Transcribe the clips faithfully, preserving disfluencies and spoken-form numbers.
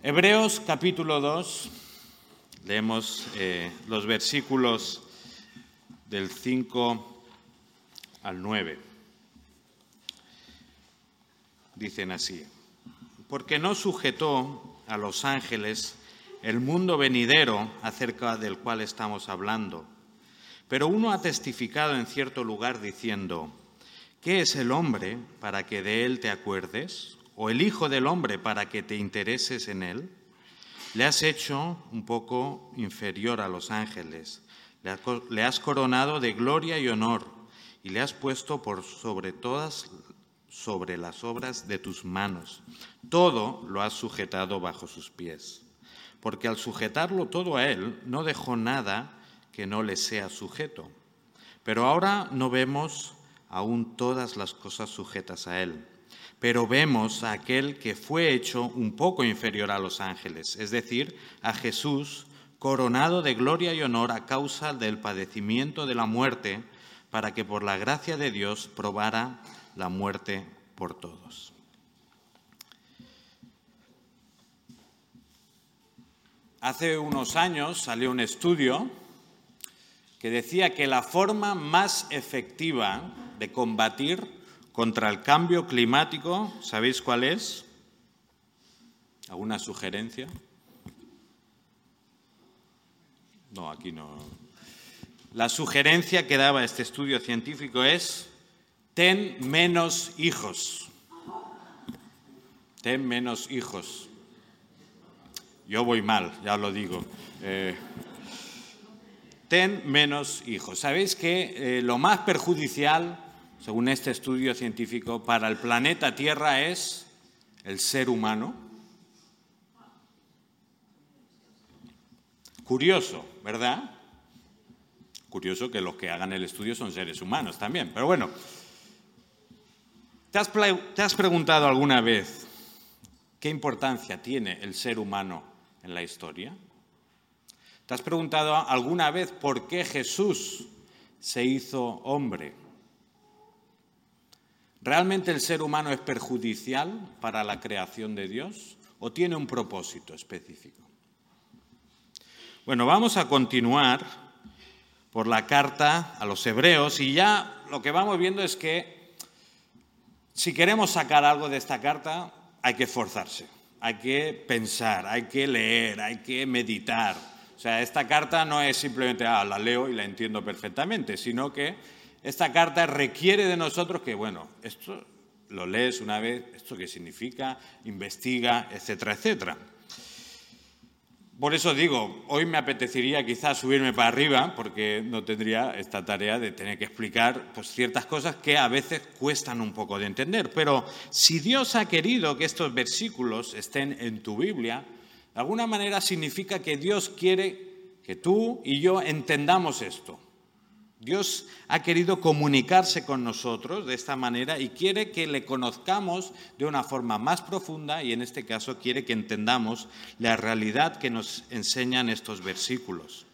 Hebreos capítulo dos, leemos eh, los versículos del cinco al nueve. Dicen así: porque no sujetó a los ángeles el mundo venidero acerca del cual estamos hablando. Pero uno ha testificado en cierto lugar diciendo: ¿qué es el hombre para que de él te acuerdes? ¿O el hijo del hombre para que te intereses en él? Le has hecho un poco inferior a los ángeles, le has coronado de gloria y honor y le has puesto por sobre todas sobre las obras de tus manos. Todo lo has sujetado bajo sus pies, porque al sujetarlo todo a él, no dejó nada que no le sea sujeto. Pero ahora no vemos aún todas las cosas sujetas a él, pero vemos a aquel que fue hecho un poco inferior a los ángeles, es decir, a Jesús, coronado de gloria y honor a causa del padecimiento de la muerte, para que por la gracia de Dios probara la muerte por todos. Hace unos años salió un estudio que decía que la forma más efectiva de combatir contra el cambio climático, ¿sabéis cuál es? ¿Alguna sugerencia? No, aquí no. La sugerencia que daba este estudio científico es: ten menos hijos. Ten menos hijos. Yo voy mal, ya lo digo. Eh, ten menos hijos. ¿Sabéis que eh, lo más perjudicial, según este estudio científico, para el planeta Tierra es el ser humano? Curioso, ¿verdad? Curioso que los que hagan el estudio son seres humanos también, pero bueno. ¿Te has, ¿Te has preguntado alguna vez qué importancia tiene el ser humano en la historia? ¿Te has preguntado alguna vez por qué Jesús se hizo hombre? ¿Realmente el ser humano es perjudicial para la creación de Dios o tiene un propósito específico? Bueno, vamos a continuar por la carta a los Hebreos y ya lo que vamos viendo es que si queremos sacar algo de esta carta hay que esforzarse, hay que pensar, hay que leer, hay que meditar. O sea, esta carta no es simplemente, ah, la leo y la entiendo perfectamente, sino que esta carta requiere de nosotros que, bueno, esto lo lees una vez, esto qué significa, investiga, etcétera, etcétera. Por eso digo, hoy me apetecería quizás subirme para arriba, porque no tendría esta tarea de tener que explicar pues, ciertas cosas que a veces cuestan un poco de entender. Pero si Dios ha querido que estos versículos estén en tu Biblia, de alguna manera significa que Dios quiere que tú y yo entendamos esto. Dios ha querido comunicarse con nosotros de esta manera y quiere que le conozcamos de una forma más profunda y en este caso quiere que entendamos la realidad que nos enseñan estos versículos.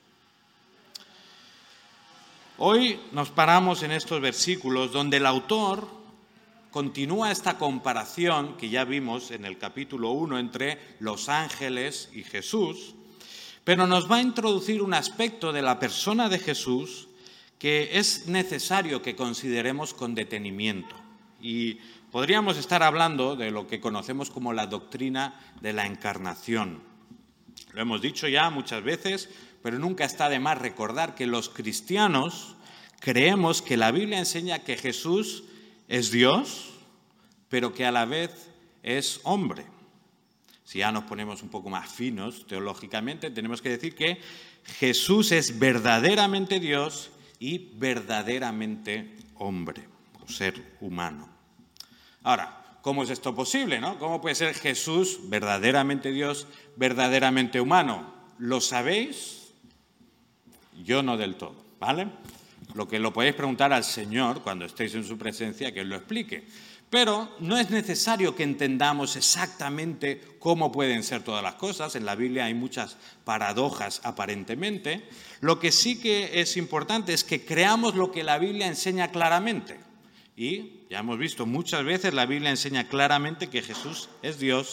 Hoy nos paramos en estos versículos donde el autor continúa esta comparación que ya vimos en el capítulo uno entre los ángeles y Jesús, pero nos va a introducir un aspecto de la persona de Jesús que es necesario que consideremos con detenimiento. Y podríamos estar hablando de lo que conocemos como la doctrina de la encarnación. Lo hemos dicho ya muchas veces, pero nunca está de más recordar que los cristianos creemos que la Biblia enseña que Jesús es Dios, pero que a la vez es hombre. Si ya nos ponemos un poco más finos teológicamente, tenemos que decir que Jesús es verdaderamente Dios y verdaderamente hombre, o ser humano. Ahora, ¿cómo es esto posible, no? ¿Cómo puede ser Jesús verdaderamente Dios, verdaderamente humano? ¿Lo sabéis? Yo no del todo, ¿vale? Lo que lo podéis preguntar al Señor cuando estéis en su presencia, que Él lo explique. Pero no es necesario que entendamos exactamente cómo pueden ser todas las cosas. En la Biblia hay muchas paradojas aparentemente. Lo que sí que es importante es que creamos lo que la Biblia enseña claramente. Y ya hemos visto muchas veces, la Biblia enseña claramente que Jesús es Dios,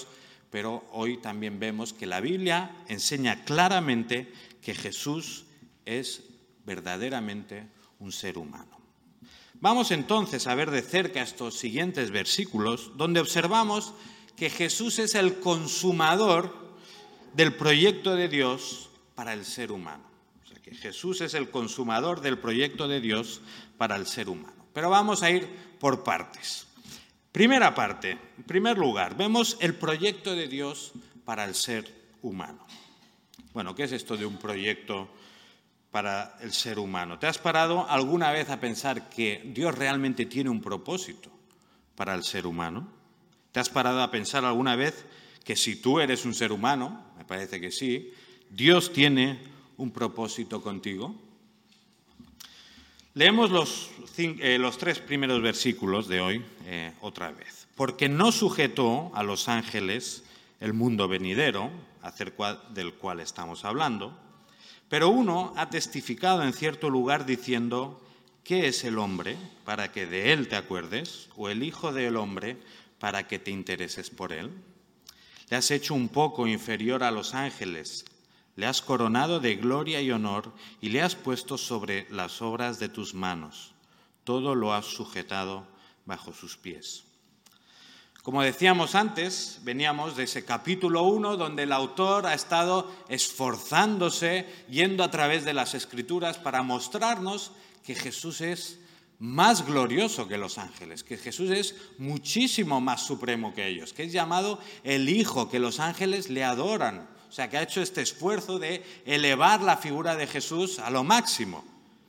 pero hoy también vemos que la Biblia enseña claramente que Jesús es verdaderamente un ser humano. Vamos entonces a ver de cerca estos siguientes versículos, donde observamos que Jesús es el consumador del proyecto de Dios para el ser humano. O sea, que Jesús es el consumador del proyecto de Dios para el ser humano. Pero vamos a ir por partes. Primera parte, en primer lugar, vemos el proyecto de Dios para el ser humano. Bueno, ¿qué es esto de un proyecto para el ser humano? ¿Te has parado alguna vez a pensar que Dios realmente tiene un propósito para el ser humano? ¿Te has parado a pensar alguna vez que si tú eres un ser humano, me parece que sí, Dios tiene un propósito contigo? Leemos los, eh, los tres primeros versículos de hoy eh, otra vez. Porque no sujetó a los ángeles el mundo venidero, acerca del cual estamos hablando, pero uno ha testificado en cierto lugar diciendo: ¿qué es el hombre para que de él te acuerdes? ¿O el hijo del hombre para que te intereses por él? Le has hecho un poco inferior a los ángeles, le has coronado de gloria y honor y le has puesto sobre las obras de tus manos. Todo lo has sujetado bajo sus pies. Como decíamos antes, veníamos de ese capítulo uno donde el autor ha estado esforzándose, yendo a través de las Escrituras para mostrarnos que Jesús es más glorioso que los ángeles, que Jesús es muchísimo más supremo que ellos, que es llamado el Hijo, que los ángeles le adoran. O sea, que ha hecho este esfuerzo de elevar la figura de Jesús a lo máximo.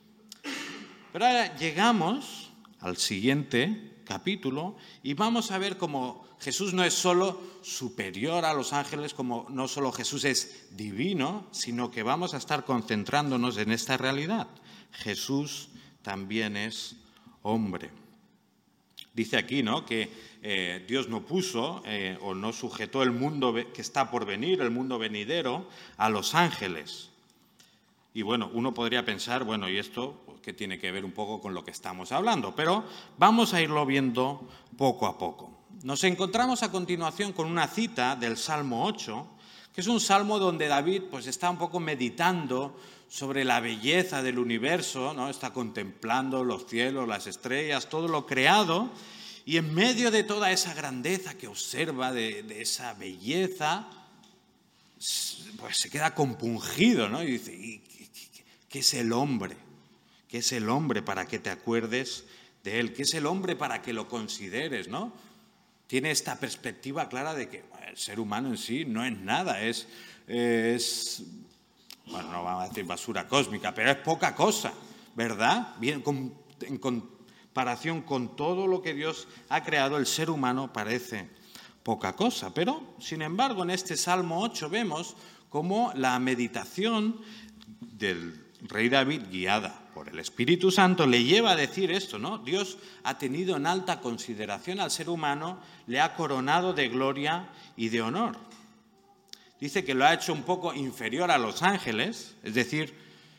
Pero ahora llegamos al siguiente capítulo y vamos a ver cómo Jesús no es solo superior a los ángeles, como no solo Jesús es divino, sino que vamos a estar concentrándonos en esta realidad. Jesús también es hombre. Dice aquí, ¿no?, que eh, Dios no puso eh, o no sujetó el mundo que está por venir, el mundo venidero, a los ángeles. Y bueno, uno podría pensar, bueno, ¿y esto qué tiene que ver un poco con lo que estamos hablando? Pero vamos a irlo viendo poco a poco. Nos encontramos a continuación con una cita del Salmo ocho, que es un salmo donde David pues, está un poco meditando sobre la belleza del universo, ¿no? Está contemplando los cielos, las estrellas, todo lo creado, y en medio de toda esa grandeza que observa, de, de esa belleza, pues se queda compungido, ¿no? Y dice, ¿y qué, qué, qué es el hombre? ¿Qué es el hombre para que te acuerdes de él? ¿Qué es el hombre para que lo consideres, ¿no? Tiene esta perspectiva clara de que bueno, el ser humano en sí no es nada, es, es, bueno, no vamos a decir basura cósmica, pero es poca cosa, ¿verdad? Bien, con, en comparación con todo lo que Dios ha creado, el ser humano parece poca cosa. Pero, sin embargo, en este Salmo ocho vemos cómo la meditación del rey David, guiada por el Espíritu Santo, le lleva a decir esto, ¿no? Dios ha tenido en alta consideración al ser humano, le ha coronado de gloria y de honor. Dice que lo ha hecho un poco inferior a los ángeles, es decir,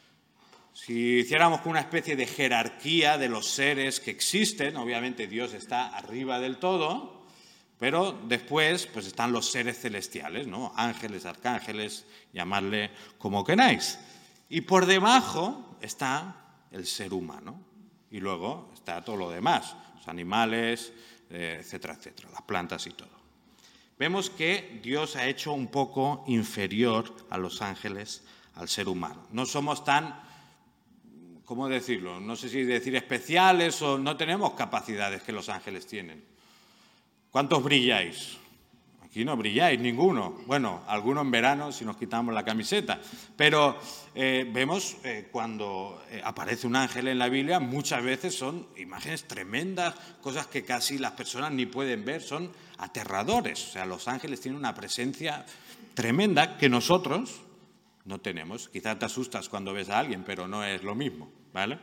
si hiciéramos una especie de jerarquía de los seres que existen, obviamente Dios está arriba del todo, pero después pues están los seres celestiales, ¿no? Ángeles, arcángeles, llamadle como queráis. Y por debajo está el ser humano. Y luego está todo lo demás, los animales, eh, etcétera, etcétera, las plantas y todo. Vemos que Dios ha hecho un poco inferior a los ángeles al ser humano. No somos tan, ¿cómo decirlo? No sé si decir especiales o no tenemos capacidades que los ángeles tienen. ¿Cuántos brilláis? Aquí no brilláis ninguno. Bueno, algunos en verano si nos quitamos la camiseta. Pero eh, vemos eh, cuando eh, aparece un ángel en la Biblia, muchas veces son imágenes tremendas, cosas que casi las personas ni pueden ver, son aterradores. O sea, los ángeles tienen una presencia tremenda que nosotros no tenemos. Quizás te asustas cuando ves a alguien, pero no es lo mismo, ¿vale?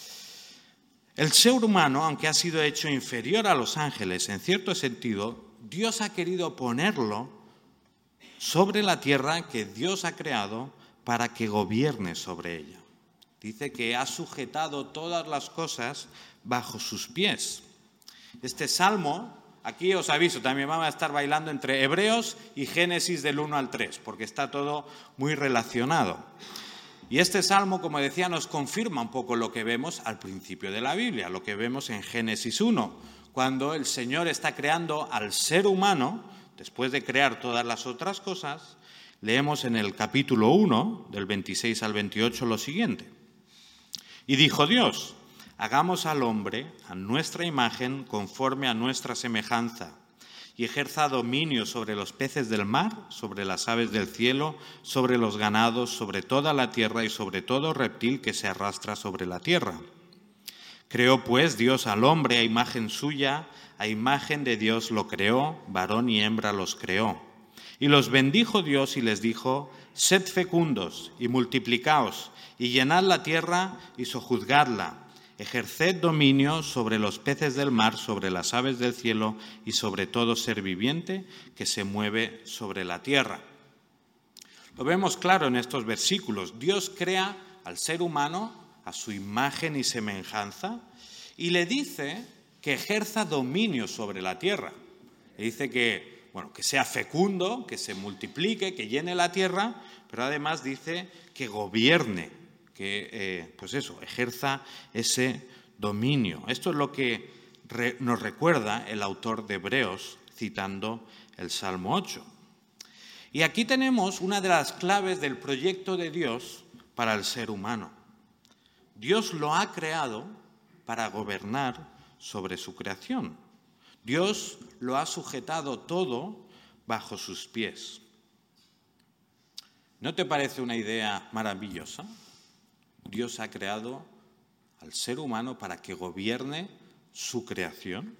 El ser humano, aunque ha sido hecho inferior a los ángeles, en cierto sentido, Dios ha querido ponerlo sobre la tierra que Dios ha creado para que gobierne sobre ella. Dice que ha sujetado todas las cosas bajo sus pies. Este salmo Aquí os aviso, también vamos a estar bailando entre Hebreos y Génesis del uno al tres, porque está todo muy relacionado. Y este salmo, como decía, nos confirma un poco lo que vemos al principio de la Biblia, lo que vemos en Génesis uno, cuando el Señor está creando al ser humano, después de crear todas las otras cosas. Leemos en el capítulo uno, del veintiséis al veintiocho, lo siguiente. Y dijo Dios: hagamos al hombre a nuestra imagen, conforme a nuestra semejanza, y ejerza dominio sobre los peces del mar, sobre las aves del cielo, sobre los ganados, sobre toda la tierra y sobre todo reptil que se arrastra sobre la tierra. Creó pues Dios al hombre a imagen suya, a imagen de Dios lo creó, varón y hembra los creó. Y los bendijo Dios y les dijo: sed fecundos y multiplicaos, y llenad la tierra y sojuzgadla. Ejerced dominio sobre los peces del mar, sobre las aves del cielo y sobre todo ser viviente que se mueve sobre la tierra. Lo vemos claro en estos versículos. Dios crea al ser humano a su imagen y semejanza y le dice que ejerza dominio sobre la tierra. Le dice que, bueno, que sea fecundo, que se multiplique, que llene la tierra, pero además dice que gobierne, que eh, pues eso, ejerza ese dominio. Esto es lo que re, nos recuerda el autor de Hebreos citando el Salmo ocho. Y aquí tenemos una de las claves del proyecto de Dios para el ser humano. Dios lo ha creado para gobernar sobre su creación. Dios lo ha sujetado todo bajo sus pies. ¿No te parece una idea maravillosa? Dios ha creado al ser humano para que gobierne su creación.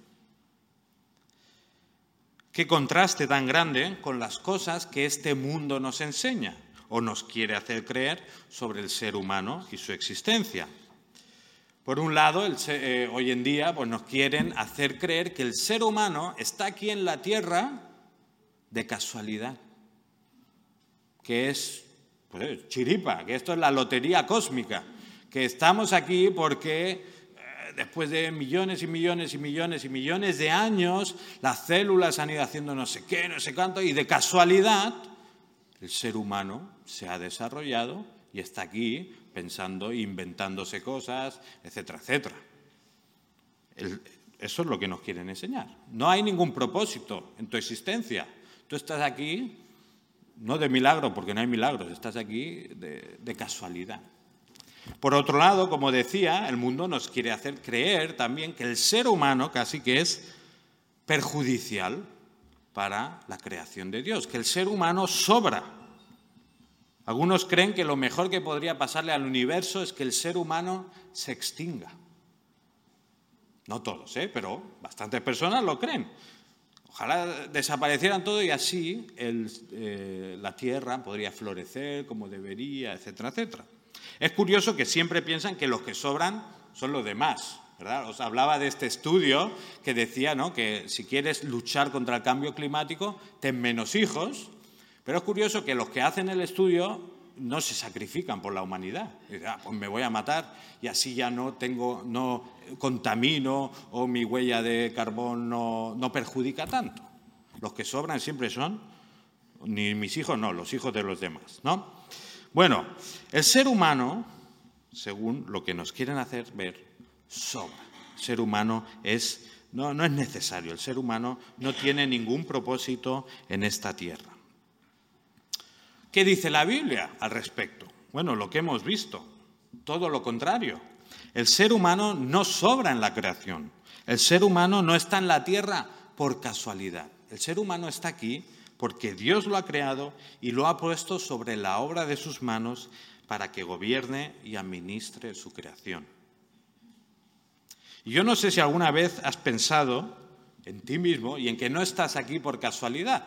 Qué contraste tan grande con las cosas que este mundo nos enseña o nos quiere hacer creer sobre el ser humano y su existencia. Por un lado, el, eh, hoy en día pues nos quieren hacer creer que el ser humano está aquí en la tierra de casualidad, que es pues, chiripa, que esto es la lotería cósmica, que estamos aquí porque eh, después de millones y millones y millones y millones de años las células han ido haciendo no sé qué, no sé cuánto, y de casualidad el ser humano se ha desarrollado y está aquí pensando, inventándose cosas, etcétera, etcétera. El, eso es lo que nos quieren enseñar. No hay ningún propósito en tu existencia. Tú estás aquí, no de milagro, porque no hay milagros, estás aquí de, de casualidad. Por otro lado, como decía, el mundo nos quiere hacer creer también que el ser humano casi que es perjudicial para la creación de Dios, que el ser humano sobra. Algunos creen que lo mejor que podría pasarle al universo es que el ser humano se extinga. No todos, ¿eh? Pero bastantes personas lo creen. Ojalá desaparecieran todos y así el, eh, la tierra podría florecer como debería, etcétera, etcétera. Es curioso que siempre piensan que los que sobran son los demás, ¿verdad? Os hablaba de este estudio que decía, ¿no?, que si quieres luchar contra el cambio climático, ten menos hijos, pero es curioso que los que hacen el estudio no se sacrifican por la humanidad. Dicen, ah, pues me voy a matar y así ya no tengo, no contamino o mi huella de carbón no, no perjudica tanto. Los que sobran siempre son, ni mis hijos, no, los hijos de los demás, ¿no? Bueno, el ser humano, según lo que nos quieren hacer ver, sobra. El ser humano es, no, no es necesario, el ser humano no tiene ningún propósito en esta tierra. ¿Qué dice la Biblia al respecto? Bueno, lo que hemos visto, todo lo contrario. El ser humano no sobra en la creación. El ser humano no está en la tierra por casualidad. El ser humano está aquí porque Dios lo ha creado y lo ha puesto sobre la obra de sus manos para que gobierne y administre su creación. Y yo no sé si alguna vez has pensado en ti mismo y en que no estás aquí por casualidad.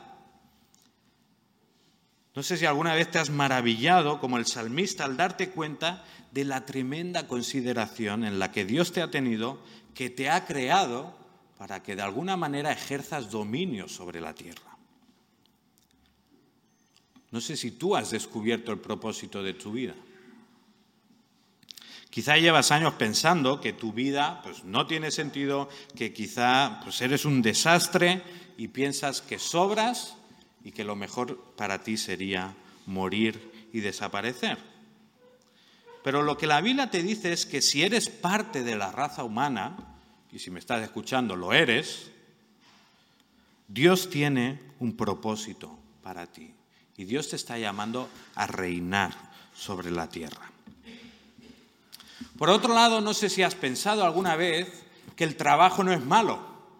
No sé si alguna vez te has maravillado, como el salmista, al darte cuenta de la tremenda consideración en la que Dios te ha tenido, que te ha creado para que de alguna manera ejerzas dominio sobre la tierra. No sé si tú has descubierto el propósito de tu vida. Quizá llevas años pensando que tu vida pues, no tiene sentido, que quizá pues, eres un desastre y piensas que sobras y que lo mejor para ti sería morir y desaparecer. Pero lo que la Biblia te dice es que si eres parte de la raza humana, y si me estás escuchando lo eres, Dios tiene un propósito para ti y Dios te está llamando a reinar sobre la tierra. Por otro lado, no sé si has pensado alguna vez que el trabajo no es malo.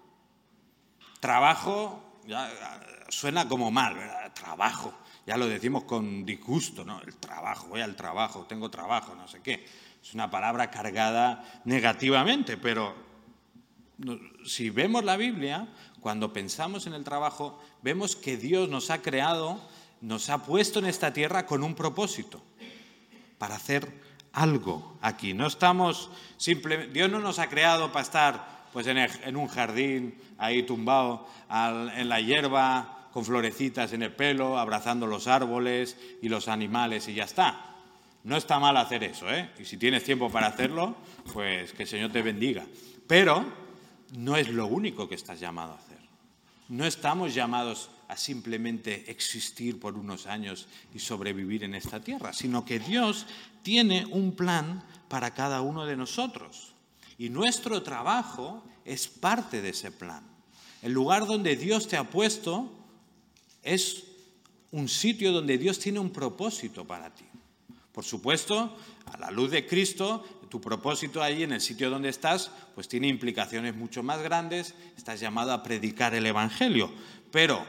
Trabajo ya suena como mal, ¿verdad? Trabajo, ya lo decimos con disgusto, ¿no? El trabajo, voy al trabajo, tengo trabajo, no sé qué. Es una palabra cargada negativamente, pero si vemos la Biblia, cuando pensamos en el trabajo, vemos que Dios nos ha creado, nos ha puesto en esta tierra con un propósito, para hacer algo aquí. No estamos simplemente, Dios no nos ha creado para estar pues, en, el, en un jardín, ahí tumbado al, en la hierba, con florecitas en el pelo, abrazando los árboles y los animales y ya está. No está mal hacer eso, ¿eh? Y si tienes tiempo para hacerlo, pues que el Señor te bendiga. Pero no es lo único que estás llamado a hacer. No estamos llamados a simplemente existir por unos años y sobrevivir en esta tierra, sino que Dios tiene un plan para cada uno de nosotros. Y nuestro trabajo es parte de ese plan. El lugar donde Dios te ha puesto es un sitio donde Dios tiene un propósito para ti. Por supuesto, a la luz de Cristo, tu propósito ahí en el sitio donde estás, pues tiene implicaciones mucho más grandes. Estás llamado a predicar el Evangelio. Pero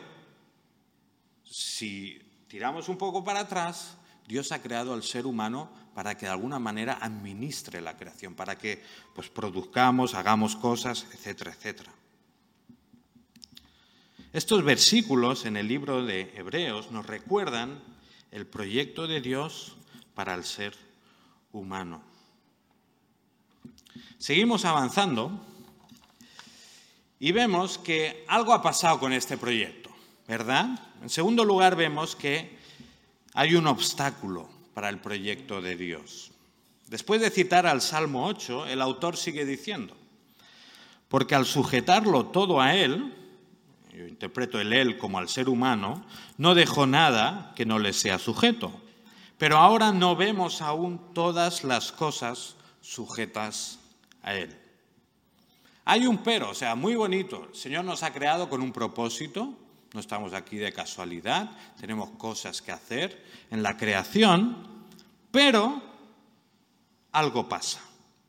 si tiramos un poco para atrás, Dios ha creado al ser humano para que de alguna manera administre la creación, para que pues, produzcamos, hagamos cosas, etcétera, etcétera. Estos versículos en el libro de Hebreos nos recuerdan el proyecto de Dios para el ser humano. Seguimos avanzando y vemos que algo ha pasado con este proyecto, ¿verdad? En segundo lugar, vemos que hay un obstáculo para el proyecto de Dios. Después de citar al Salmo ocho, el autor sigue diciendo, porque al sujetarlo todo a Él, yo interpreto el Él como al ser humano, no dejó nada que no le sea sujeto. Pero ahora no vemos aún todas las cosas sujetas a Él. Hay un pero, o sea, muy bonito. El Señor nos ha creado con un propósito. No estamos aquí de casualidad. Tenemos cosas que hacer en la creación, pero algo pasa.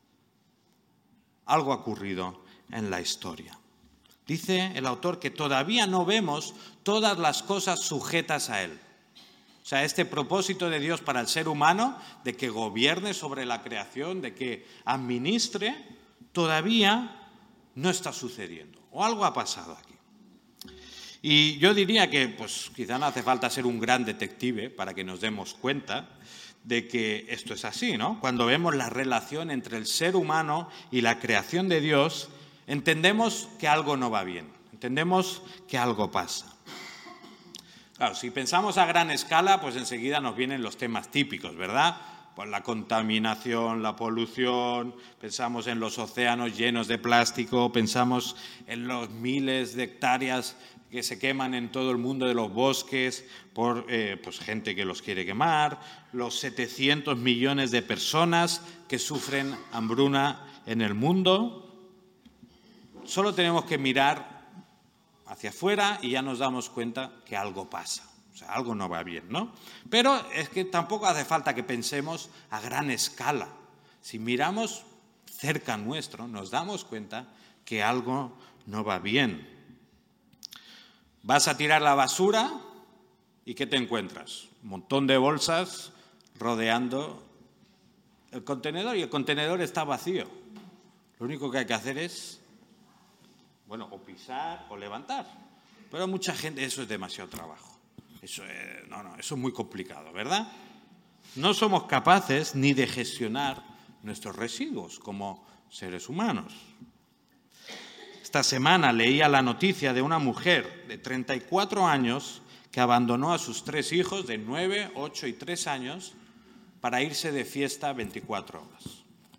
Algo ha ocurrido en la historia. Dice el autor que todavía no vemos todas las cosas sujetas a Él. O sea, este propósito de Dios para el ser humano, de que gobierne sobre la creación, de que administre, todavía no está sucediendo. O algo ha pasado aquí. Y yo diría que pues, quizá no hace falta ser un gran detective para que nos demos cuenta de que esto es así, ¿no? Cuando vemos la relación entre el ser humano y la creación de Dios, entendemos que algo no va bien, entendemos que algo pasa. Claro, si pensamos a gran escala, pues enseguida nos vienen los temas típicos, ¿verdad? Pues la contaminación, la polución, pensamos en los océanos llenos de plástico, pensamos en los miles de hectáreas que se queman en todo el mundo de los bosques por eh, pues gente que los quiere quemar, los setecientos millones de personas que sufren hambruna en el mundo. Solo tenemos que mirar hacia afuera y ya nos damos cuenta que algo pasa, o sea, algo no va bien, ¿no? Pero es que tampoco hace falta que pensemos a gran escala. Si miramos cerca nuestro, nos damos cuenta que algo no va bien. Vas a tirar la basura y ¿qué te encuentras? Un montón de bolsas rodeando el contenedor y el contenedor está vacío. Lo único que hay que hacer es Bueno, o pisar o levantar. Pero mucha gente, eso es demasiado trabajo. Eso es, no, no, eso es muy complicado, ¿verdad? No somos capaces ni de gestionar nuestros residuos como seres humanos. Esta semana leía la noticia de una mujer de treinta y cuatro años que abandonó a sus tres hijos de nueve, ocho y tres años para irse de fiesta veinticuatro horas.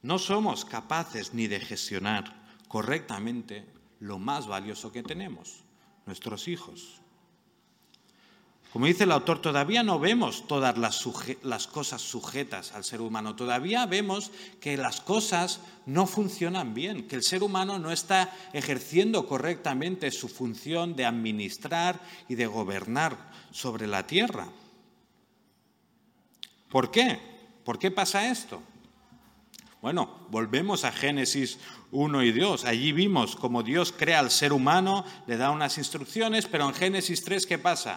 no somos capaces ni de gestionar correctamente lo más valioso que tenemos, nuestros hijos. Como dice el autor, todavía no vemos todas las, suje- las cosas sujetas al ser humano. Todavía vemos que las cosas no funcionan bien, que el ser humano no está ejerciendo correctamente su función de administrar y de gobernar sobre la tierra. ¿Por qué? ¿Por qué pasa esto? Bueno, volvemos a Génesis uno y dos. Allí vimos cómo Dios crea al ser humano, le da unas instrucciones, pero en Génesis tres, ¿qué pasa?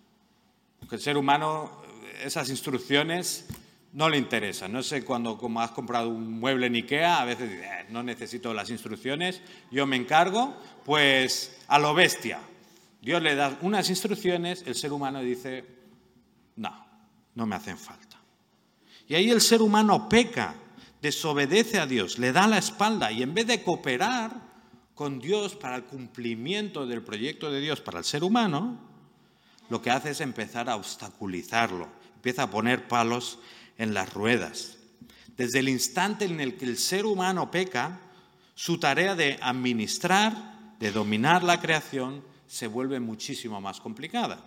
Que el ser humano, esas instrucciones no le interesan. No sé, cuando como has comprado un mueble en Ikea, a veces dices, eh, no necesito las instrucciones, yo me encargo, pues a lo bestia. Dios le da unas instrucciones, el ser humano dice, no, no me hacen falta. Y ahí el ser humano peca, desobedece a Dios, le da la espalda y en vez de cooperar con Dios para el cumplimiento del proyecto de Dios para el ser humano, lo que hace es empezar a obstaculizarlo, empieza a poner palos en las ruedas. Desde el instante en el que el ser humano peca, su tarea de administrar, de dominar la creación, se vuelve muchísimo más complicada.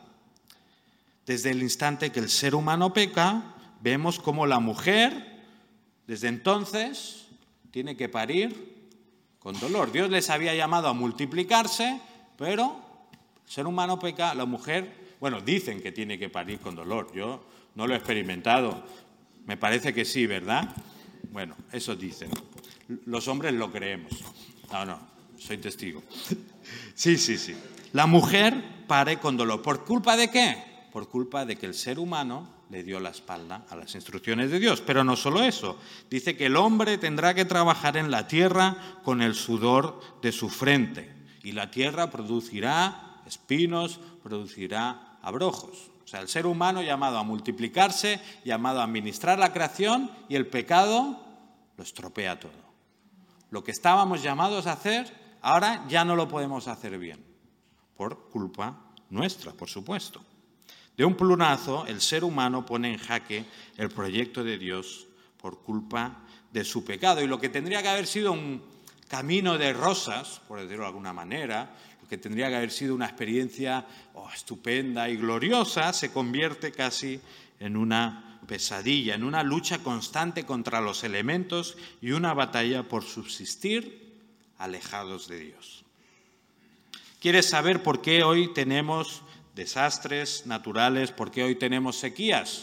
Desde el instante que el ser humano peca, vemos cómo la mujer, desde entonces, tiene que parir con dolor. Dios les había llamado a multiplicarse, pero el ser humano peca, la mujer, bueno, dicen que tiene que parir con dolor. Yo no lo he experimentado. Me parece que sí, ¿verdad? Bueno, eso dicen. Los hombres lo creemos. No, no, soy testigo. Sí, sí, sí. La mujer pare con dolor. ¿Por culpa de qué? Por culpa de que el ser humano le dio la espalda a las instrucciones de Dios. Pero no solo eso. Dice que el hombre tendrá que trabajar en la tierra con el sudor de su frente. Y la tierra producirá espinos, producirá abrojos. O sea, el ser humano llamado a multiplicarse, llamado a administrar la creación, y el pecado lo estropea todo. Lo que estábamos llamados a hacer, ahora ya no lo podemos hacer bien. Por culpa nuestra, por supuesto. De un plumazo, el ser humano pone en jaque el proyecto de Dios por culpa de su pecado. Y lo que tendría que haber sido un camino de rosas, por decirlo de alguna manera, lo que tendría que haber sido una experiencia oh, estupenda y gloriosa, se convierte casi en una pesadilla, en una lucha constante contra los elementos y una batalla por subsistir alejados de Dios. ¿Quieres saber por qué hoy tenemos desastres naturales? ¿Por qué hoy tenemos sequías?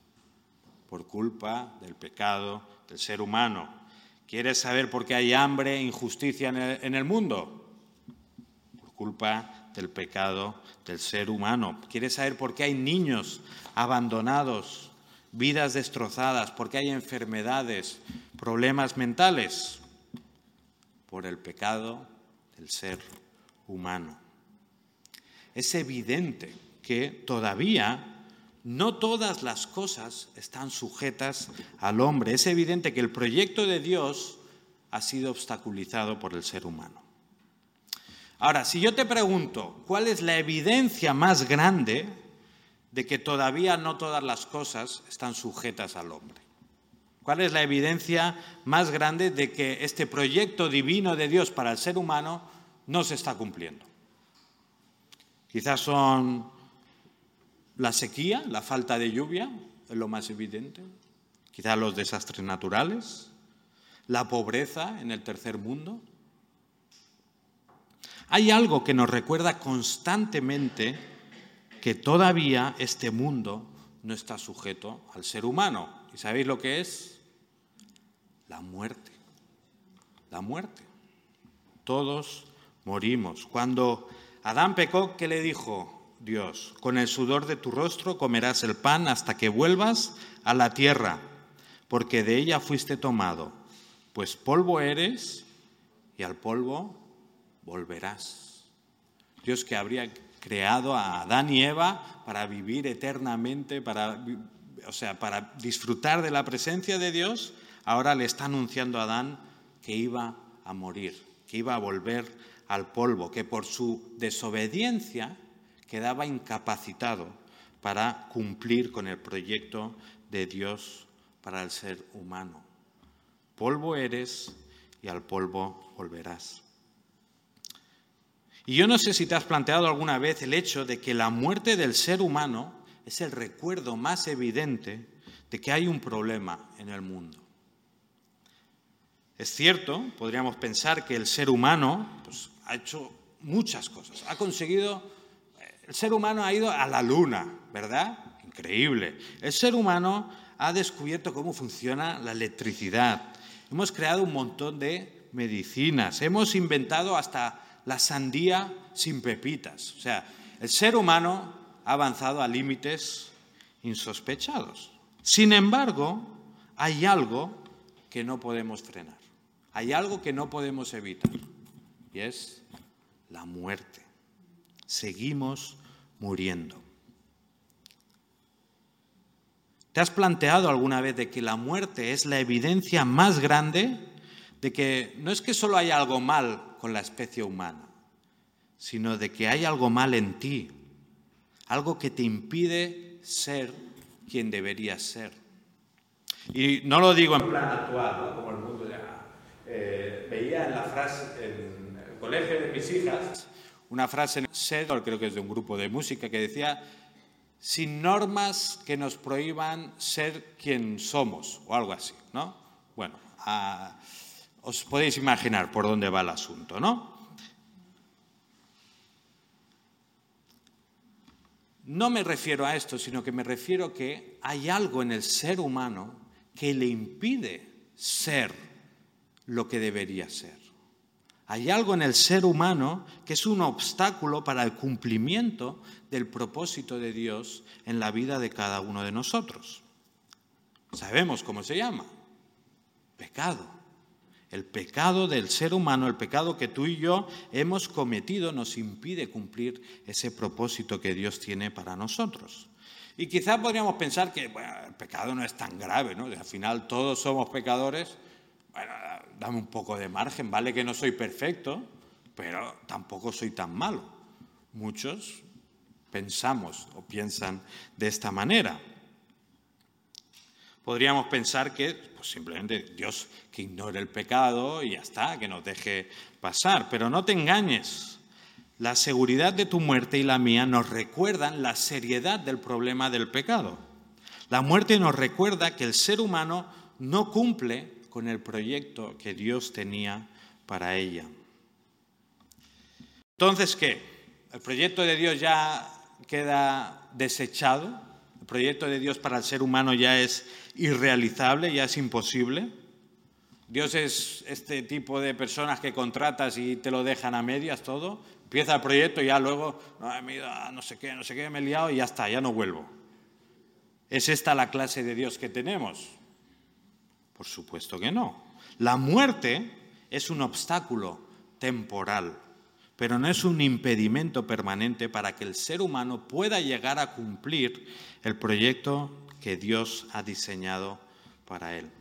Por culpa del pecado del ser humano. ¿Quieres saber por qué hay hambre e injusticia en el, en el mundo? Por culpa del pecado del ser humano. ¿Quieres saber por qué hay niños abandonados, vidas destrozadas, por qué hay enfermedades, problemas mentales? Por el pecado del ser humano. Es evidente que todavía no todas las cosas están sujetas al hombre. Es evidente que el proyecto de Dios ha sido obstaculizado por el ser humano. Ahora, si yo te pregunto, ¿cuál es la evidencia más grande de que todavía no todas las cosas están sujetas al hombre? ¿Cuál es la evidencia más grande de que este proyecto divino de Dios para el ser humano no se está cumpliendo? Quizás son la sequía, la falta de lluvia, es lo más evidente. Quizás los desastres naturales, la pobreza en el tercer mundo. Hay algo que nos recuerda constantemente que todavía este mundo no está sujeto al ser humano. ¿Y sabéis lo que es? La muerte. La muerte. Todos morimos. Cuando Adán pecó, ¿qué le dijo Dios? Con el sudor de tu rostro comerás el pan hasta que vuelvas a la tierra, porque de ella fuiste tomado, pues polvo eres y al polvo volverás. Dios, que habría creado a Adán y Eva para vivir eternamente, para, o sea, para disfrutar de la presencia de Dios, ahora le está anunciando a Adán que iba a morir, que iba a volver al polvo, que por su desobediencia quedaba incapacitado para cumplir con el proyecto de Dios para el ser humano. polvo eres y al polvo volverás. Y yo no sé si te has planteado alguna vez el hecho de que la muerte del ser humano es el recuerdo más evidente de que hay un problema en el mundo. Es cierto, podríamos pensar que el ser humano pues, ha hecho muchas cosas, ha conseguido, el ser humano ha ido a la luna, ¿verdad? Increíble. El ser humano ha descubierto cómo funciona la electricidad, hemos creado un montón de medicinas, hemos inventado hasta la sandía sin pepitas. O sea, el ser humano ha avanzado a límites insospechados. Sin embargo, hay algo que no podemos frenar. Hay algo que no podemos evitar. Y es la muerte. Seguimos muriendo. ¿Te has planteado alguna vez de que la muerte es la evidencia más grande de que no es que solo hay algo mal con la especie humana, sino de que hay algo mal en ti, algo que te impide ser quien deberías ser? Y no lo digo en plan actual, ¿no? Como el mundo ya eh, veía en la frase en el colegio de mis hijas una frase en el SED, creo que es de un grupo de música, que decía: sin normas que nos prohíban ser quien somos, o algo así, ¿no? Bueno, a, os podéis imaginar por dónde va el asunto, ¿no? No me refiero a esto, sino que me refiero que hay algo en el ser humano que le impide ser lo que debería ser. Hay algo en el ser humano que es un obstáculo para el cumplimiento del propósito de Dios en la vida de cada uno de nosotros. Sabemos cómo se llama: pecado. El pecado del ser humano, el pecado que tú y yo hemos cometido, nos impide cumplir ese propósito que Dios tiene para nosotros. Y quizás podríamos pensar que bueno, el pecado no es tan grave, ¿no? Al final todos somos pecadores. Bueno, dame un poco de margen, vale que no soy perfecto, pero tampoco soy tan malo. Muchos pensamos o piensan de esta manera. Podríamos pensar que pues, simplemente Dios que ignore el pecado y ya está, que nos deje pasar. Pero no te engañes. La seguridad de tu muerte y la mía nos recuerdan la seriedad del problema del pecado. La muerte nos recuerda que el ser humano no cumple con el proyecto que Dios tenía para ella. Entonces, ¿qué? ¿El proyecto de Dios ya queda desechado? ¿El proyecto de Dios para el ser humano ya es irrealizable, ya es imposible? ¿Dios es este tipo de personas que contratas y te lo dejan a medias todo? Empieza el proyecto y ya luego, no, me he ido a no sé qué, no sé qué, me he liado y ya está, ya no vuelvo. ¿Es esta la clase de Dios que tenemos? Por supuesto que no. La muerte es un obstáculo temporal, pero no es un impedimento permanente para que el ser humano pueda llegar a cumplir el proyecto que Dios ha diseñado para él.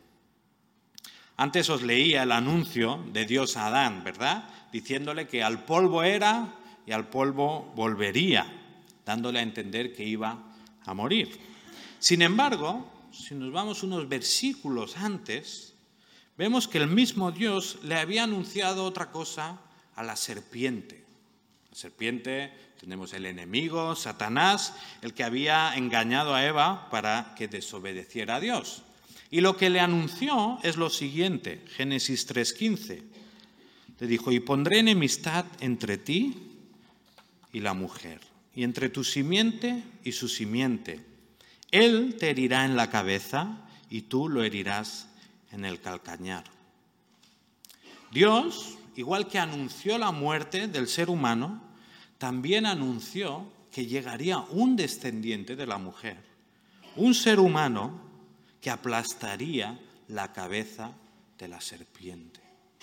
Antes os leía el anuncio de Dios a Adán, ¿verdad? Diciéndole que al polvo era y al polvo volvería, dándole a entender que iba a morir. Sin embargo, si nos vamos unos versículos antes, vemos que el mismo Dios le había anunciado otra cosa a la serpiente. La serpiente, tenemos el enemigo, Satanás, el que había engañado a Eva para que desobedeciera a Dios. Y lo que le anunció es lo siguiente, Génesis tres quince. Le dijo: y pondré enemistad entre ti y la mujer, y entre tu simiente y su simiente. Él te herirá en la cabeza y tú lo herirás en el calcañar. Dios, igual que anunció la muerte del ser humano, también anunció que llegaría un descendiente de la mujer, un ser humano que aplastaría la cabeza de la serpiente.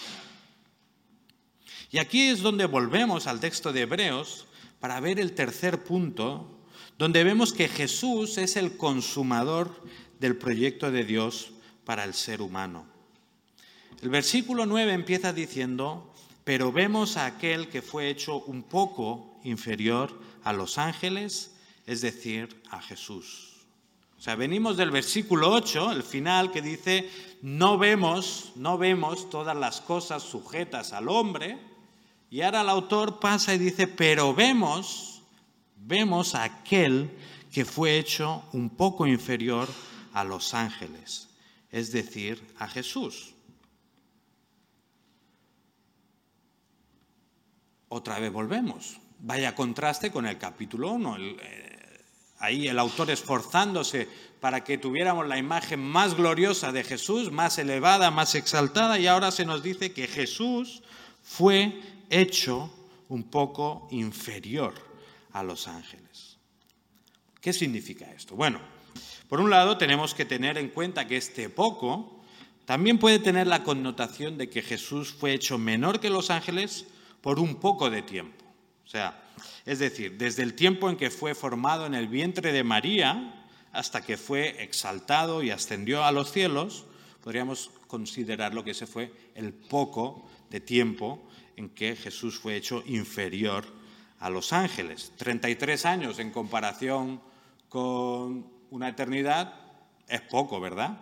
Y aquí es donde volvemos al texto de Hebreos para ver el tercer punto, donde vemos que Jesús es el consumador del proyecto de Dios para el ser humano. El versículo nueve empieza diciendo: pero vemos a aquel que fue hecho un poco inferior a los ángeles, es decir, a Jesús. O sea, venimos del versículo ocho, el final, que dice, no vemos, no vemos todas las cosas sujetas al hombre, y ahora el autor pasa y dice, pero vemos, vemos a aquel que fue hecho un poco inferior a los ángeles, es decir, a Jesús. Otra vez volvemos. Vaya contraste con el capítulo uno. El, eh, ahí el autor esforzándose para que tuviéramos la imagen más gloriosa de Jesús, más elevada, más exaltada, y ahora se nos dice que Jesús fue hecho un poco inferior a los ángeles. ¿Qué significa esto? Bueno, por un lado tenemos que tener en cuenta que este poco también puede tener la connotación de que Jesús fue hecho menor que los ángeles por un poco de tiempo. O sea, es decir, desde el tiempo en que fue formado en el vientre de María hasta que fue exaltado y ascendió a los cielos, podríamos considerarlo que ese fue el poco de tiempo en que Jesús fue hecho inferior a los ángeles. treinta y tres años en comparación con una eternidad es poco, ¿verdad?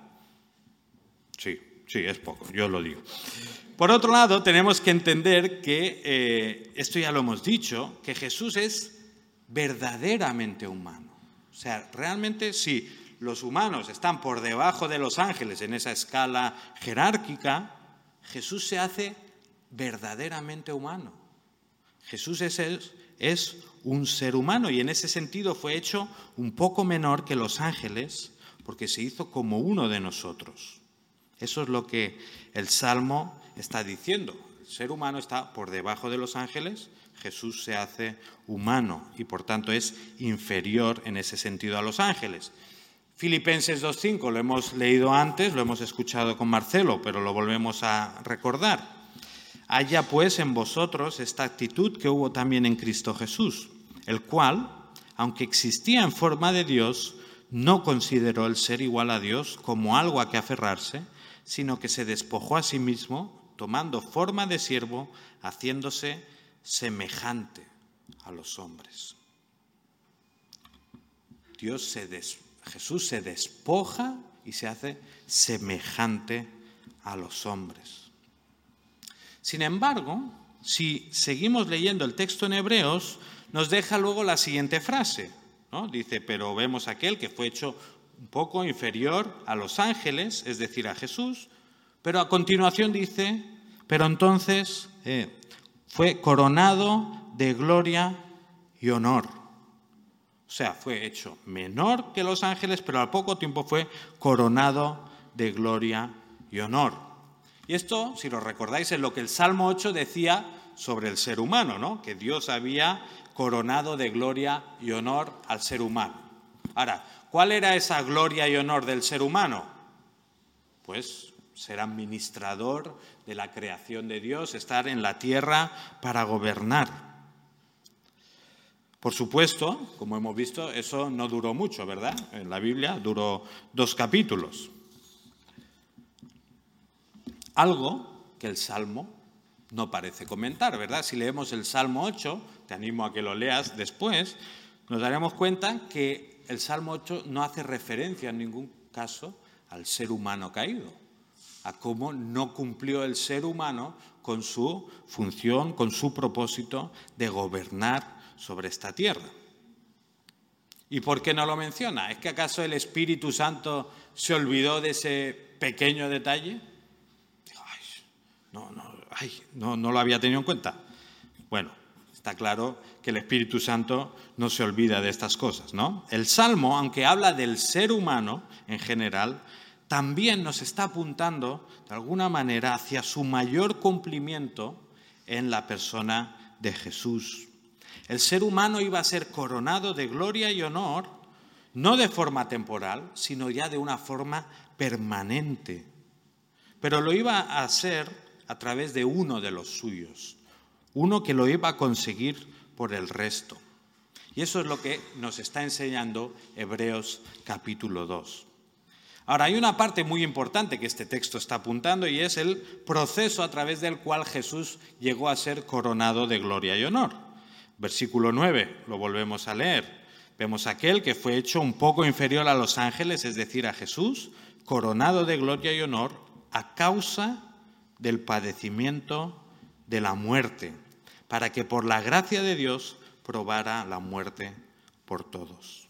Sí, sí, es poco, yo lo digo. Por otro lado, tenemos que entender que, eh, esto ya lo hemos dicho, que Jesús es verdaderamente humano. O sea, realmente si los humanos están por debajo de los ángeles en esa escala jerárquica, Jesús se hace verdaderamente humano. Jesús es, es un ser humano y en ese sentido fue hecho un poco menor que los ángeles porque se hizo como uno de nosotros. Eso es lo que el Salmo está diciendo. El ser humano está por debajo de los ángeles, Jesús se hace humano y por tanto es inferior en ese sentido a los ángeles. Filipenses dos cinco, lo hemos leído antes, lo hemos escuchado con Marcelo, pero lo volvemos a recordar. Haya pues en vosotros esta actitud que hubo también en Cristo Jesús, el cual, aunque existía en forma de Dios, no consideró el ser igual a Dios como algo a que aferrarse, sino que se despojó a sí mismo, tomando forma de siervo, haciéndose semejante a los hombres. Dios se des, Jesús se despoja y se hace semejante a los hombres. Sin embargo, si seguimos leyendo el texto en Hebreos, nos deja luego la siguiente frase, ¿no? Dice, pero vemos aquel que fue hecho un poco inferior a los ángeles, es decir, a Jesús, pero a continuación dice, pero entonces eh, fue coronado de gloria y honor. O sea, fue hecho menor que los ángeles, pero al poco tiempo fue coronado de gloria y honor. Y esto, si lo recordáis, es lo que el Salmo ocho decía sobre el ser humano, ¿no? Que Dios había coronado de gloria y honor al ser humano. Ahora, ¿cuál era esa gloria y honor del ser humano? Pues ser administrador de la creación de Dios, estar en la tierra para gobernar. Por supuesto, como hemos visto, eso no duró mucho, ¿verdad? En la Biblia duró dos capítulos. Algo que el Salmo no parece comentar, ¿verdad? Si leemos el Salmo ocho, te animo a que lo leas después, nos daremos cuenta que el Salmo ocho no hace referencia en ningún caso al ser humano caído, a cómo no cumplió el ser humano con su función, con su propósito de gobernar sobre esta tierra. ¿Y por qué no lo menciona? ¿Es que acaso el Espíritu Santo se olvidó de ese pequeño detalle? Ay, no, no, ay, no, no lo había tenido en cuenta. Bueno, está claro que el Espíritu Santo no se olvida de estas cosas, ¿no? El Salmo, aunque habla del ser humano en general, también nos está apuntando de alguna manera hacia su mayor cumplimiento en la persona de Jesús. El ser humano iba a ser coronado de gloria y honor, no de forma temporal, sino ya de una forma permanente. Pero lo iba a hacer a través de uno de los suyos, uno que lo iba a conseguir por el resto. Y eso es lo que nos está enseñando Hebreos capítulo dos. Ahora, hay una parte muy importante que este texto está apuntando y es el proceso a través del cual Jesús llegó a ser coronado de gloria y honor. Versículo nueve, lo volvemos a leer. Vemos aquel que fue hecho un poco inferior a los ángeles, es decir, a Jesús, coronado de gloria y honor a causa del padecimiento de la muerte, para que por la gracia de Dios probara la muerte por todos.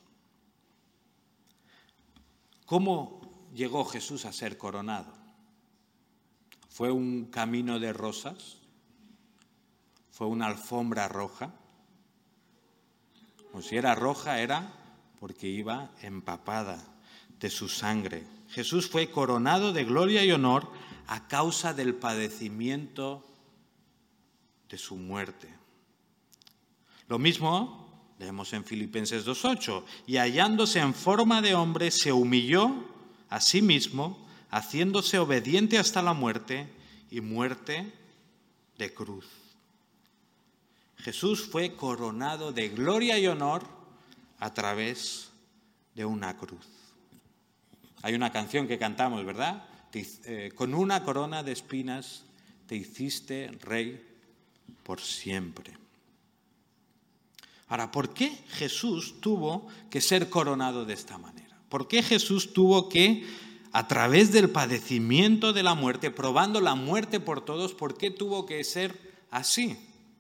¿Cómo llegó Jesús a ser coronado? ¿Fue un camino de rosas? ¿Fue una alfombra roja? O si era roja era porque iba empapada de su sangre. Jesús fue coronado de gloria y honor a causa del padecimiento de su muerte. Lo mismo leemos en Filipenses dos ocho. Y hallándose en forma de hombre, se humilló a sí mismo, haciéndose obediente hasta la muerte y muerte de cruz. Jesús fue coronado de gloria y honor a través de una cruz. Hay una canción que cantamos, ¿verdad? Te, eh, con una corona de espinas te hiciste rey por siempre. Ahora, ¿por qué Jesús tuvo que ser coronado de esta manera? ¿Por qué Jesús tuvo que, a través del padecimiento de la muerte, probando la muerte por todos, por qué tuvo que ser así?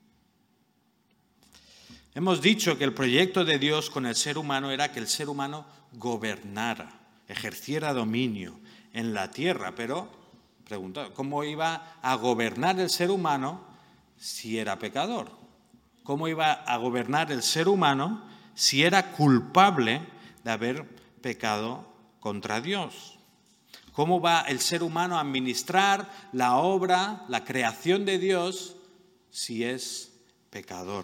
Hemos dicho que el proyecto de Dios con el ser humano era que el ser humano gobernara, ejerciera dominio en la tierra, pero pregunta, ¿cómo iba a gobernar el ser humano si era pecador? ¿Cómo iba a gobernar el ser humano si era culpable de haber pecado contra Dios? ¿Cómo va el ser humano a administrar la obra, la creación de Dios si es pecador?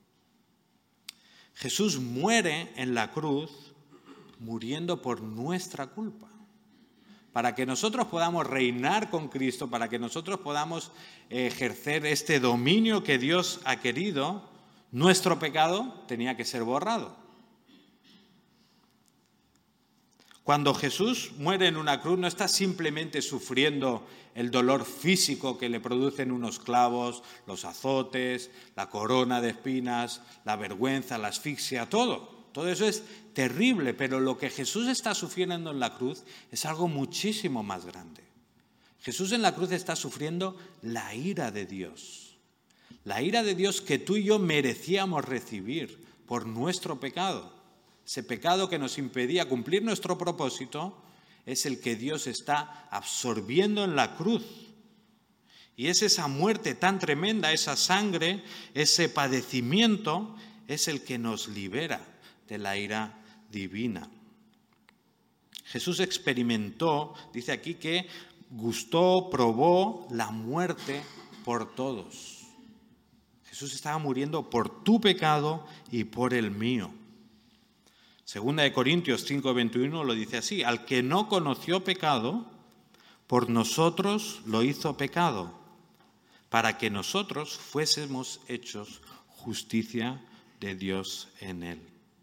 Jesús muere en la cruz muriendo por nuestra culpa. Para que nosotros podamos reinar con Cristo, para que nosotros podamos ejercer este dominio que Dios ha querido, nuestro pecado tenía que ser borrado. Cuando Jesús muere en una cruz, no está simplemente sufriendo el dolor físico que le producen unos clavos, los azotes, la corona de espinas, la vergüenza, la asfixia, todo. Todo eso es terrible, pero lo que Jesús está sufriendo en la cruz es algo muchísimo más grande. Jesús en la cruz está sufriendo la ira de Dios. La ira de Dios que tú y yo merecíamos recibir por nuestro pecado. Ese pecado que nos impedía cumplir nuestro propósito es el que Dios está absorbiendo en la cruz. Y es esa muerte tan tremenda, esa sangre, ese padecimiento, es el que nos libera de la ira divina. Jesús experimentó, dice aquí, que gustó, probó la muerte por todos. Jesús estaba muriendo por tu pecado y por el mío. Segunda de Corintios cinco veintiuno lo dice así: al que no conoció pecado, por nosotros lo hizo pecado, para que nosotros fuésemos hechos justicia de Dios en él.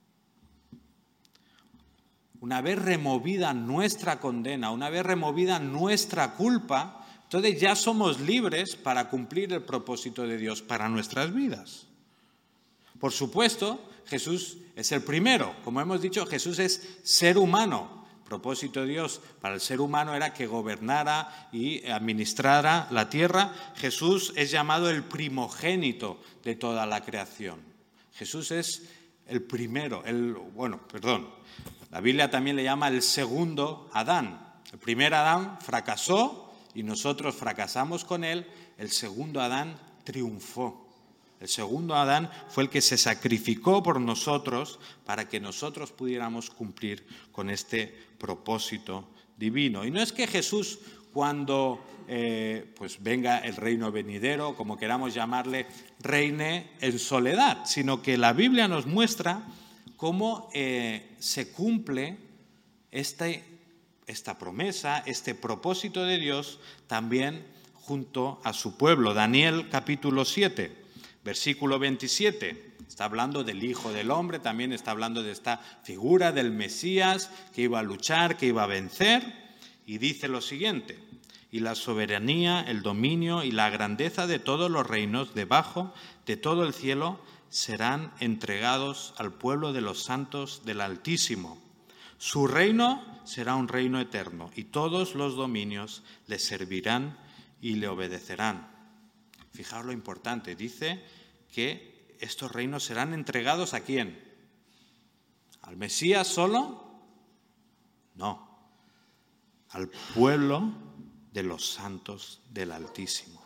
Una vez removida nuestra condena, una vez removida nuestra culpa, entonces ya somos libres para cumplir el propósito de Dios para nuestras vidas. Por supuesto, Jesús es el primero. Como hemos dicho, Jesús es ser humano. El propósito de Dios para el ser humano era que gobernara y administrara la tierra. Jesús es llamado el primogénito de toda la creación. Jesús es el primero, el, bueno, perdón, la Biblia también le llama el segundo Adán. El primer Adán fracasó y nosotros fracasamos con él. El segundo Adán triunfó. El segundo Adán fue el que se sacrificó por nosotros para que nosotros pudiéramos cumplir con este propósito divino. Y no es que Jesús, cuando eh, pues venga el reino venidero, como queramos llamarle, reine en soledad, sino que la Biblia nos muestra cómo eh, se cumple este, esta promesa, este propósito de Dios también junto a su pueblo. Daniel capítulo siete. Versículo veintisiete, está hablando del Hijo del Hombre, también está hablando de esta figura del Mesías que iba a luchar, que iba a vencer, y dice lo siguiente: y la soberanía, el dominio y la grandeza de todos los reinos debajo de todo el cielo serán entregados al pueblo de los santos del Altísimo. Su reino será un reino eterno y todos los dominios le servirán y le obedecerán. Fijaos lo importante, dice que estos reinos serán entregados ¿a quién? ¿Al Mesías solo? No, al pueblo de los santos del Altísimo.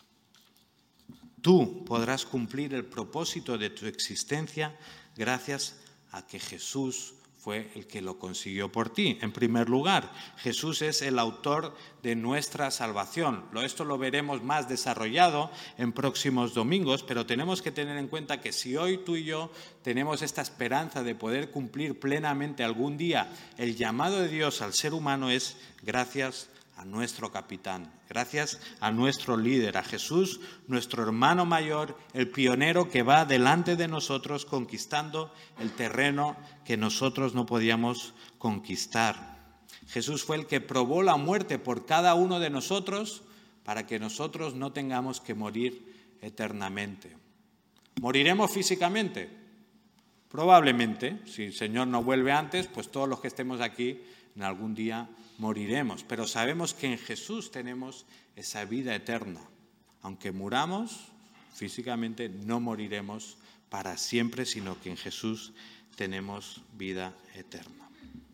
Tú podrás cumplir el propósito de tu existencia gracias a que Jesús fue el que lo consiguió por ti. En primer lugar, Jesús es el autor de nuestra salvación. Esto lo veremos más desarrollado en próximos domingos, pero tenemos que tener en cuenta que si hoy tú y yo tenemos esta esperanza de poder cumplir plenamente algún día el llamado de Dios al ser humano, es gracias a nuestro capitán, gracias a nuestro líder, a Jesús, nuestro hermano mayor, el pionero que va delante de nosotros conquistando el terreno que nosotros no podíamos conquistar. Jesús fue el que probó la muerte por cada uno de nosotros para que nosotros no tengamos que morir eternamente. ¿Moriremos físicamente? Probablemente, si el Señor no vuelve antes, pues todos los que estemos aquí en algún día moriremos, pero sabemos que en Jesús tenemos esa vida eterna. Aunque muramos, físicamente no moriremos para siempre, sino que en Jesús tenemos vida eterna.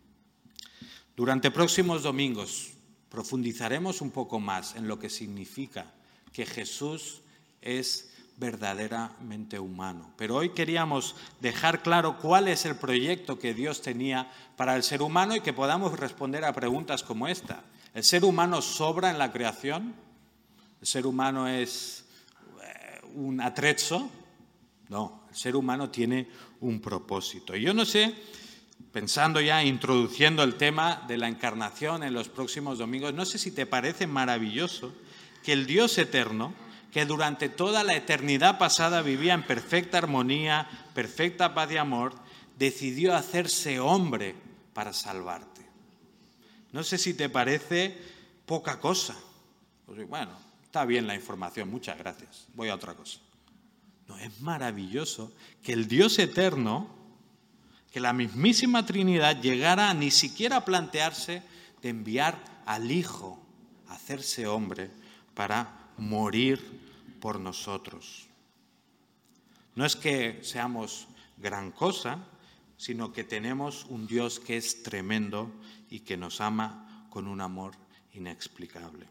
Durante próximos domingos profundizaremos un poco más en lo que significa que Jesús es verdaderamente humano. Pero hoy queríamos dejar claro cuál es el proyecto que Dios tenía para el ser humano y que podamos responder a preguntas como esta. ¿El ser humano sobra en la creación? ¿El ser humano es un atrezzo? No, el ser humano tiene un propósito. Y yo no sé, pensando ya, introduciendo el tema de la encarnación en los próximos domingos, no sé si te parece maravilloso que el Dios eterno, que durante toda la eternidad pasada vivía en perfecta armonía, perfecta paz y amor, decidió hacerse hombre para salvarte. No sé si te parece poca cosa. Pues bueno, está bien la información, muchas gracias, voy a otra cosa. No, es maravilloso que el Dios eterno, que la mismísima Trinidad llegara a ni siquiera a plantearse de enviar al Hijo a hacerse hombre para morir por nosotros. No es que seamos gran cosa, sino que tenemos un Dios que es tremendo y que nos ama con un amor inexplicable.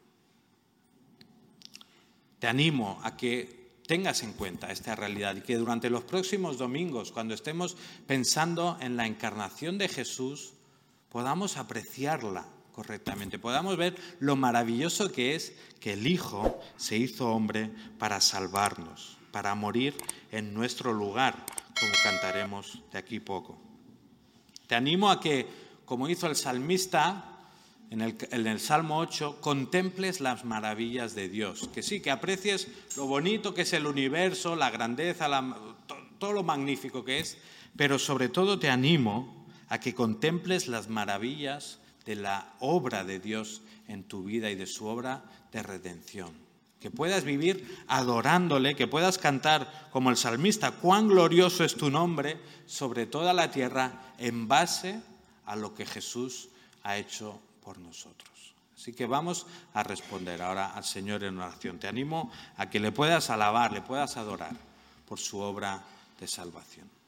Te animo a que tengas en cuenta esta realidad y que durante los próximos domingos, cuando estemos pensando en la encarnación de Jesús, podamos apreciarla correctamente, podamos ver lo maravilloso que es que el Hijo se hizo hombre para salvarnos, para morir en nuestro lugar, como cantaremos de aquí poco. Te animo a que, como hizo el salmista en el, en el Salmo ocho, contemples las maravillas de Dios, que sí, que aprecies lo bonito que es el universo, la grandeza, la, to, todo lo magnífico que es, pero sobre todo te animo a que contemples las maravillas de la obra de Dios en tu vida y de su obra de redención. Que puedas vivir adorándole, que puedas cantar como el salmista, cuán glorioso es tu nombre sobre toda la tierra en base a lo que Jesús ha hecho por nosotros. Así que vamos a responder ahora al Señor en oración. Te animo a que le puedas alabar, le puedas adorar por su obra de salvación.